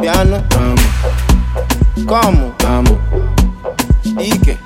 piano. Como? Ike.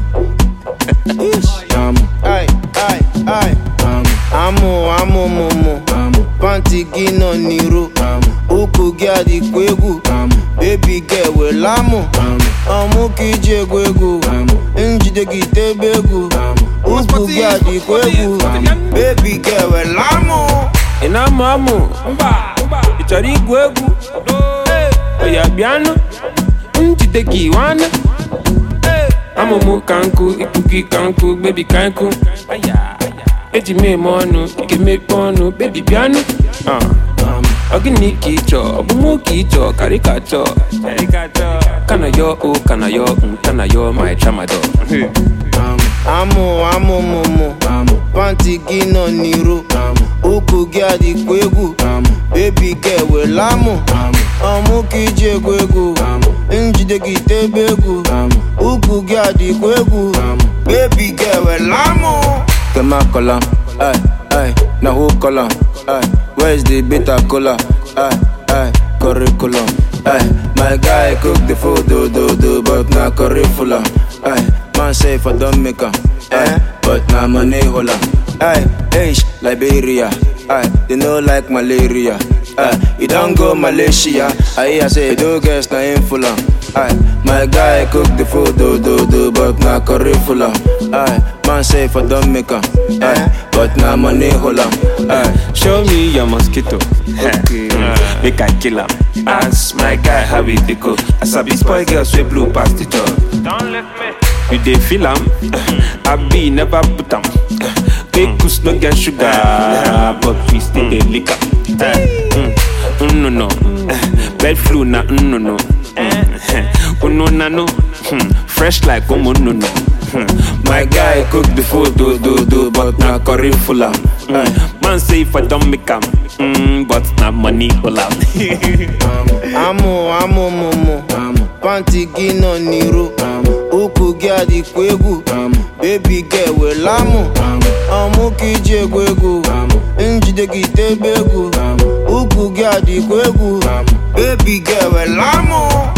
Ay, ay, ay. Amo, momo. Panty gị nọ n'iru. Ụkwụ gị adịkwa egwu. Baby girl welamo. Ọmụ ka iji egwu egwu. Njide gị tebe egwu. Ụkwụ gị adịkwa egwu. Baby girl welamo. Ị na-amụ amụ ị chọrọ igwu egwu oya bịanụ njide gị nwanne amụmụ ka nkụ ikuku ka nkụ bebi ka nkụ eji m eme ọnụ ike mepe ọnụ bebi bịanụ ọ gịnị ka ị chọọ ọ bụ mụ ka ị chọọ karịkachọ kana yo my tramadol Amo, momo. Panty gị nọ n'iru. Ụkwụ gị adịkwa egwu. Baby girl welamo. Ọmụ ka iji egwu egwu. Njide gị tebe egwu. Ụkwụ gị adịkwa egwu. Baby girl welamo. Kema kola, ay, na who kola, ay. Where's the bitter cola, ay, curriculum, ay. My guy cook the food, do, but na curriculum, ay. Man say for don't make am, but na money hola. Ay, Liberia, they no like malaria. You don't go Malaysia. I say do guess na in full. My guy cook the food, do, but na curriculum. Man say for don't make am, but na money hola. Show me your mosquito, okay. Make I kill 'em. Ask my guy how we dey go. As I be spoil girls we blue past the job. Don't let me. You dey feel 'em? I be never put 'em. Cake no get sugar, but we still dey lick 'em. No. Bed flu na no. No. Fresh like no. My guy cook the food, do, but na curriculum. Man say if I don't make 'em, but na money all out. Amo, momo. Panty gị nọ n'iru. Ụkwụ gị adịkwa egwu. Baby girl welamo. Ọmụ ka iji egwu egwu. Njide gị tebe egwu. Ụkwụ gị adịkwa egwu. Baby girl welamo.